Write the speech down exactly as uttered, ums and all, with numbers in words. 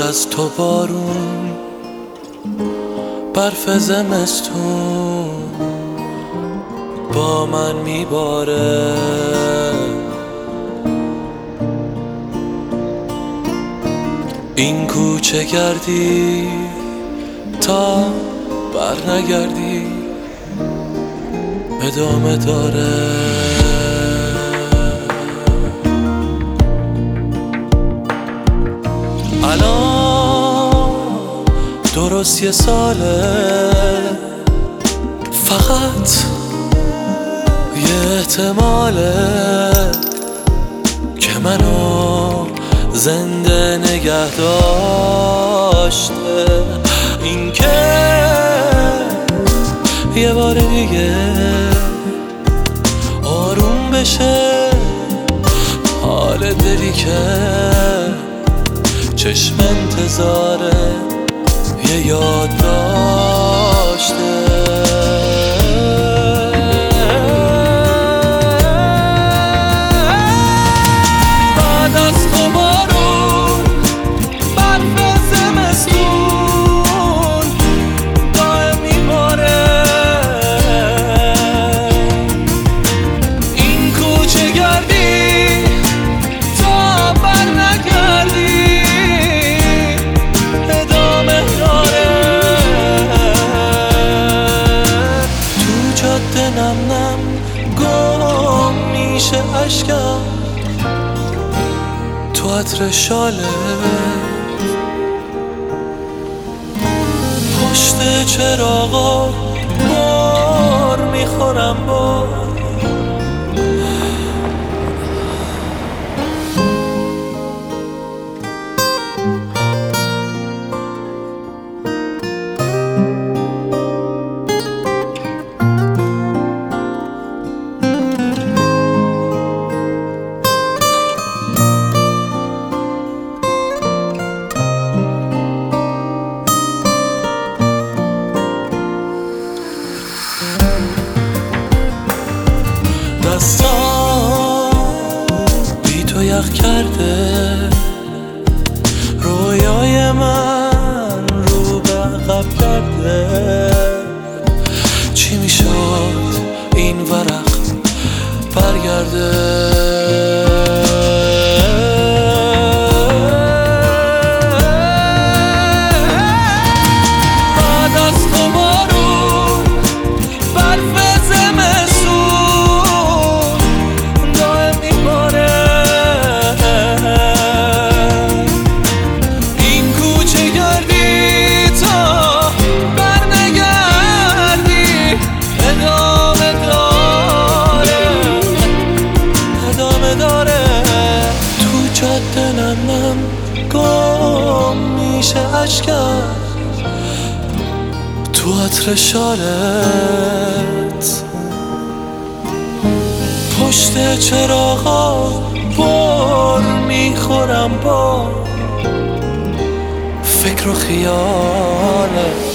از تو بارون، برف زمستون با من میباره. این کوچه گردی تا بر نگردی ادامه داره. الان درست یه ساله، فقط یه احتماله که منو زنده نگه داشته. این که یه بار دیگه آروم بشه حال دلی که چشم انتظاره یه یاد داشته. بعد از تو بارون، برف زمستون دائم میباره. این کوچه گردی تا بر نگردی ادامه داره. تو جاده نم نم گم میشه اشکم، تو عطر شاله پشت چراغا بار میخورم با. دستام بی تو یخ کرده، رویای من رو به عقب کرده. چی میشد این ورق برگرده؟ دلم گم میشه اشکم تو عطر شالت، پشت چراغا بار میخورم با فکر و خیالت.